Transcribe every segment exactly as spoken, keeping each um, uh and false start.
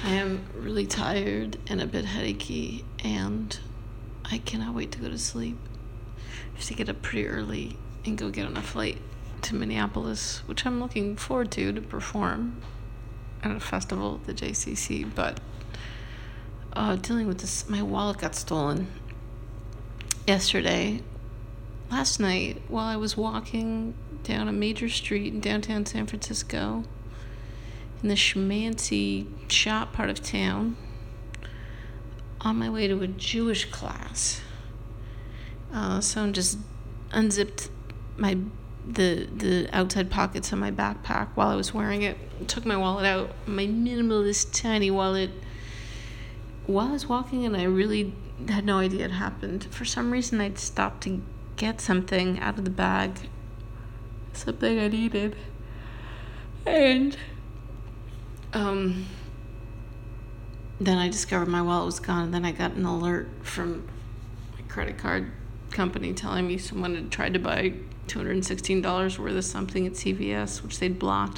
I am really tired and a bit headachy, and I cannot wait to go to sleep. I have to get up pretty early and go get on a flight to Minneapolis, which I'm looking forward to to perform at a festival at the J C C. But uh, dealing with this, my wallet got stolen yesterday. Last night, while I was walking down a major street in downtown San Francisco, in the schmancy shop part of town, on my way to a Jewish class, uh, someone just unzipped my the the outside pockets of my backpack while I was wearing it. Took my wallet out, my minimalist tiny wallet, while I was walking, and I really had no idea it happened. For some reason, I'd stopped to get something out of the bag, something I needed, and um, then I discovered my wallet was gone, and then I got an alert from my credit card company telling me someone had tried to buy two hundred sixteen dollars worth of something at C V S, which they'd blocked.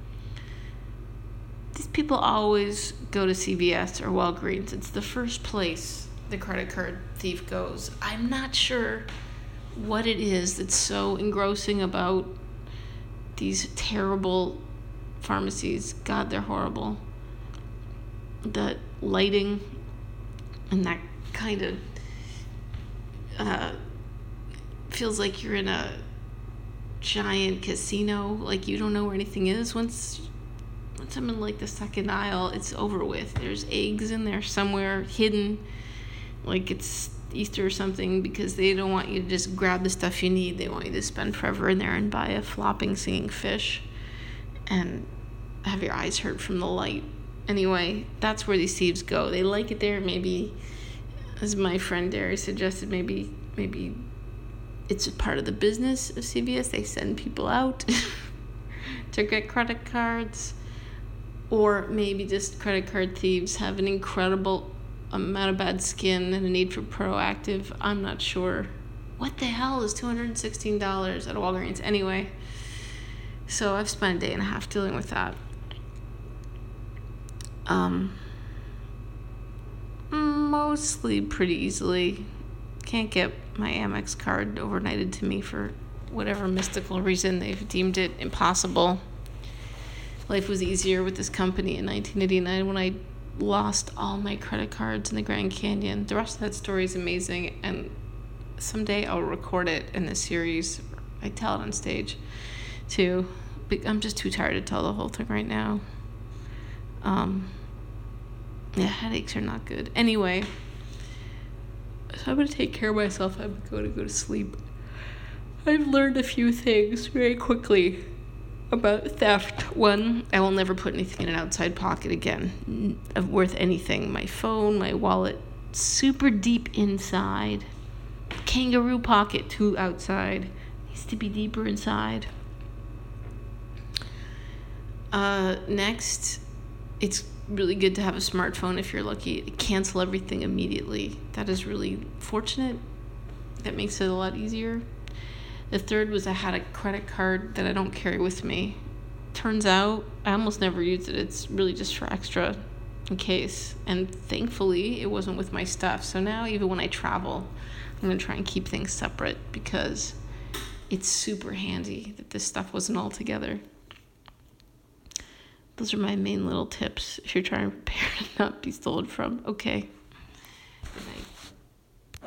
These people always go to C V S or Walgreens. It's the first place the credit card thief goes. I'm not sure what it is that's so engrossing about these terrible pharmacies. God, they're horrible. The lighting and that kind of uh, feels like you're in a giant casino, like you don't know where anything is. Once once I'm in like the second aisle, it's over with. There's eggs in there somewhere hidden, like it's Easter or something, because they don't want you to just grab the stuff you need. They want you to spend forever in there and buy a flopping singing fish and have your eyes hurt from the light. Anyway, that's where these thieves go. They like it there. Maybe, as my friend Derry suggested, maybe maybe it's a part of the business of C V S. They send people out to get credit cards. Or maybe just credit card thieves have an incredible amount of bad skin and a need for Proactiv. I'm not sure. What the hell is two hundred sixteen dollars at Walgreens? Anyway, so I've spent a day and a half dealing with that. Um, mostly pretty easily. Can't get my Amex card overnighted to me for whatever mystical reason. They've deemed it impossible. Life was easier with this company in nineteen eighty-nine when I lost all my credit cards in the Grand Canyon. The rest of that story is amazing, and someday I'll record it in the series. I tell it on stage too, but I'm just too tired to tell the whole thing right now. Um, yeah, headaches are not good. Anyway, so I'm going to take care of myself. I'm going to go to sleep. I've learned a few things very quickly about theft. One, I will never put anything in an outside pocket again of worth anything. My phone, my wallet, super deep inside. Kangaroo pocket, too outside. Needs to be deeper inside. Uh, next, it's really good to have a smartphone if you're lucky. Cancel everything immediately. That is really fortunate. That makes it a lot easier. The third was I had a credit card that I don't carry with me. Turns out I almost never use it. It's really just for extra in case. And thankfully, it wasn't with my stuff. So now even when I travel, I'm going to try and keep things separate because it's super handy that this stuff wasn't all together. Those are my main little tips if you're trying to prepare to not be stolen from. Okay.